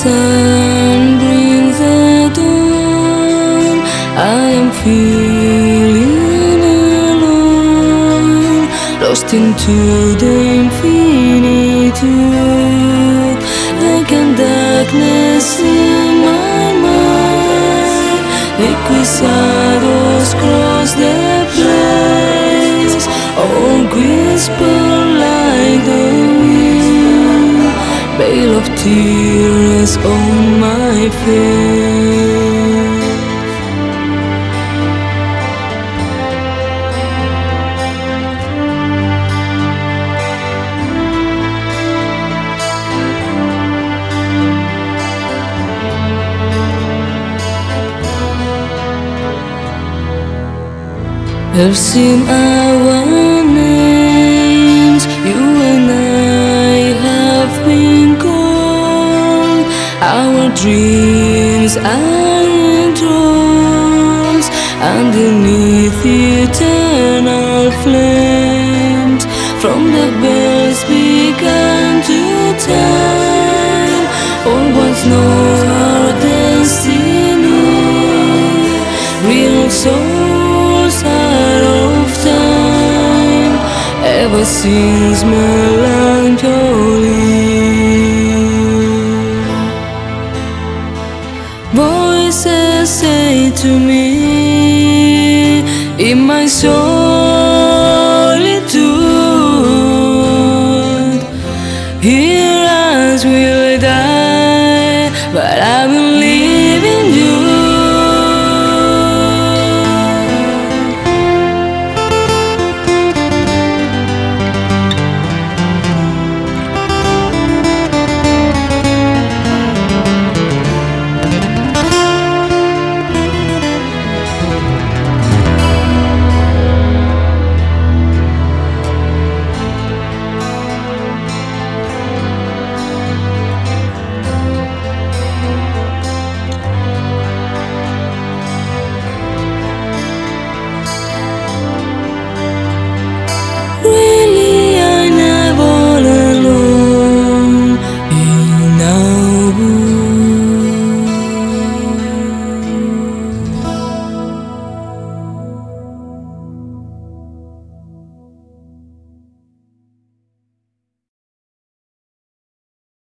sun brings the dawn, I am feeling alone, lost into the infinitude, like a darkness in my mind. Liquid shadows cross the place, all whisper like the wind, veil of tears on my face. We've seen our names, you and I have been called. Our dreams are enthroned underneath eternal flames. From the bells began to time, all was known our destiny. Real souls are of time, ever since melancholy. Voices say to me,